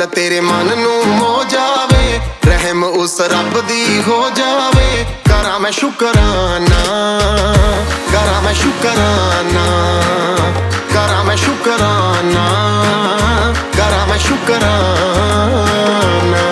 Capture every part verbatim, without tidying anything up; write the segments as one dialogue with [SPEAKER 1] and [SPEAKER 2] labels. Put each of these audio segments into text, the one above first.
[SPEAKER 1] गल तेरे मन नू हो जावे, रहम उस रब दी हो जावे। करा मैं शुकराना, करा मैं शुकराना, करा मैं शुकराना, करा मैं शुकराना।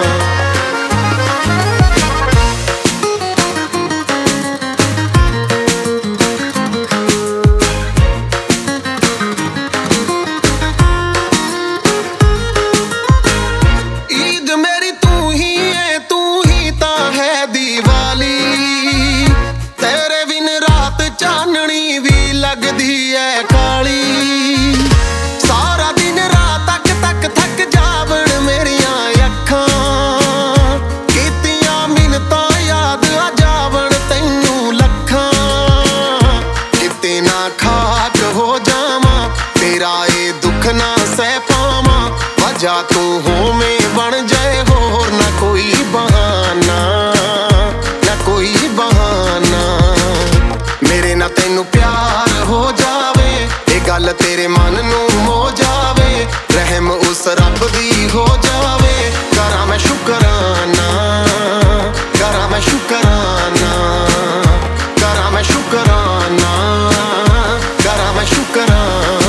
[SPEAKER 1] लगदी है काली सारा दिन रात तक तक थक जावण मेरिया अखां, कीतियां मिन्नतां याद आ जावण तैनू लखां। किते ना खाक हो जावां तेरा ये दुख ना सह पावां, वजह तू होवें बन जाए होर ना कोई बहाना, ना कोई बहाना। मेरे ना तैनू प्यार हो जावे, ये गल तेरे मन नू हो जावे, रहम उस रब दी हो जावे। करा मैं शुकराना, करा मैं शुकराना, करा मैं शुकराना, करा मैं शुकराना।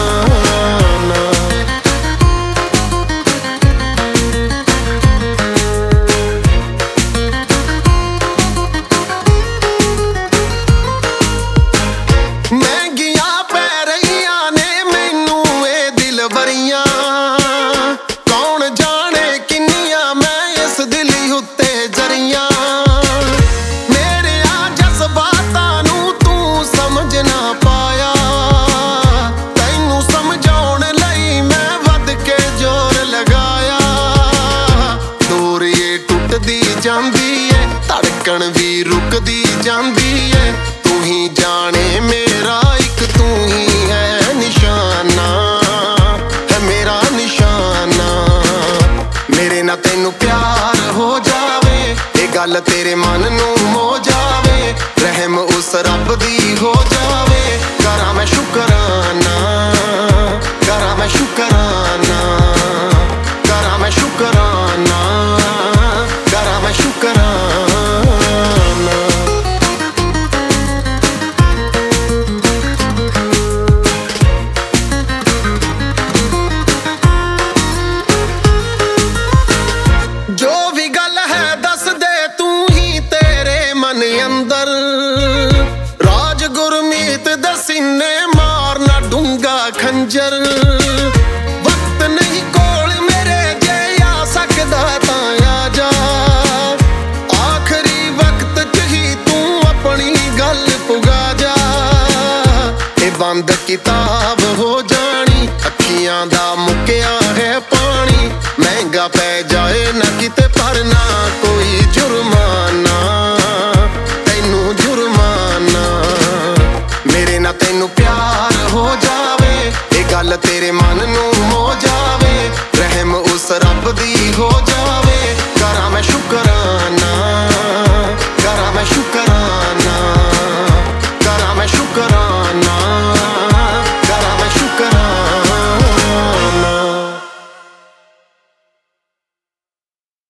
[SPEAKER 1] कौन जाने किन्नियां मैं इस दिली उत्ते जरियां, मेरे आ जज्बातां नू तू समझ ना पाया। तैनू समझाउण लई मैं वध के जोर लगाया। दूर ये टुटदी जांदी है, धड़कन भी रुकदी जांदी है। तू ही जाने मेरा एक तू ही है निशाना, ना तैनू प्यार हो जावे, ये गल तेरे मन नू हो जावे, रहम उस रब दी हो जावे। करा मैं शुकराना, करा मैं शुकराना, करा मैं शुकराना, करा मैं शुकराना। जो भी गल है दस दे तू ही तेरे मन अंदर, राज गुरमीत दे सीने मारना डूंगा खंजर। वक्त नहीं कोल मेरे जे आ सकदा तां आ जा, आखिरी वक्त च ही तू अपनी गल पुगा जा। ए बंद किताब